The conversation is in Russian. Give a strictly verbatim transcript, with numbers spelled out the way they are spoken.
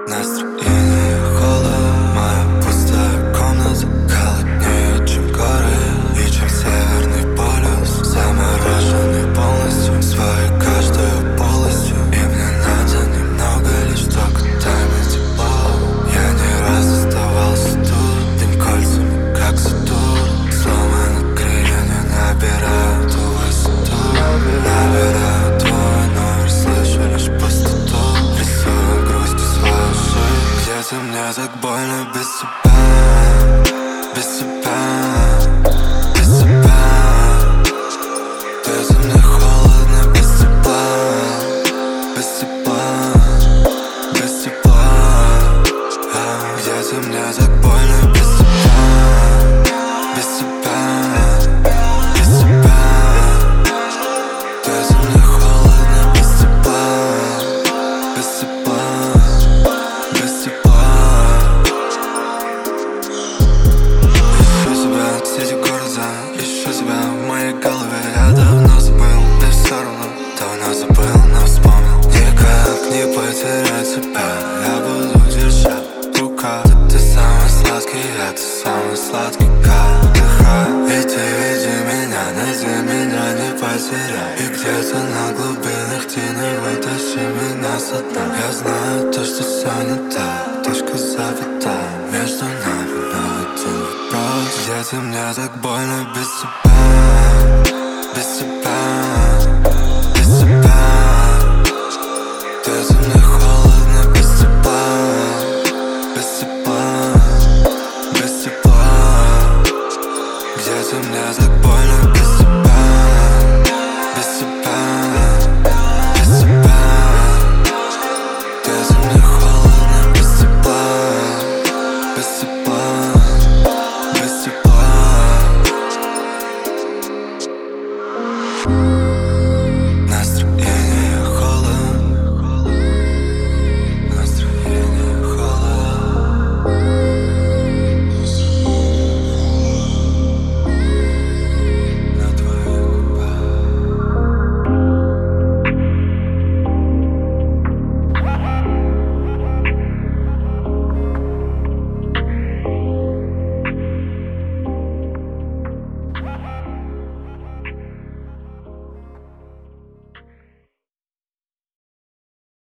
Настроение холод, моя пустая комната холоднее, чем горы и чем северный полюс. Замороженный полностью, своей каждую полостью. И мне надо немного, лишь только тайны тепло. Я не раз оставался тут, дым кольцами, как Сатурн. Сломанный крылья не набираю ту высоту. Набираю твой номер, слышу лишь пустоту. Рисую грусть свою жизнь. Где-то мне так больно без тебя, без тебя, без тебя. Где-то мне холодно без тепла, без тепла, без тепла. Где-то мне так больно без тебя, без тебя, без тебя. Где-то мне холодно без тепла, без тепла, без тепла. Ищу тебя среди города, ищу тебя в моей голове. Я давно забыл, да все равно давно забыл, но вспомнил. Никак не потерять тебя, я буду держать в руках. Ты самый сладкий, я ты самый сладкий, как дыхай. И ты веди меня, найди меня, не потеряй. И где-то на глубинах тени вытащи меня со дна. Я знаю то, что все не так, точка запятая между нами, но один вопрос. Где-то мне так больно без тебя.